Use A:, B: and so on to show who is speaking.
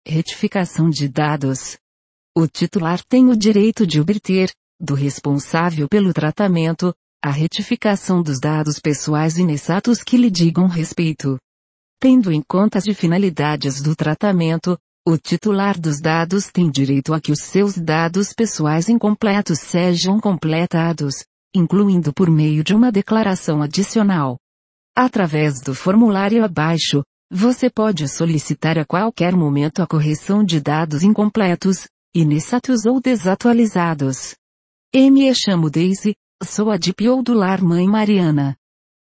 A: Retificação de dados. O titular tem o direito de obter, do responsável pelo tratamento, a retificação dos dados pessoais inexatos que lhe digam respeito. Tendo em conta as finalidades do tratamento, o titular dos dados tem direito a que os seus dados pessoais incompletos sejam completados, incluindo por meio de uma declaração adicional. Através do formulário abaixo, você pode solicitar a qualquer momento a correção de dados incompletos, inexatos ou desatualizados. Me chamo Daisy, sou a DPO do Lar Mãe Mariana.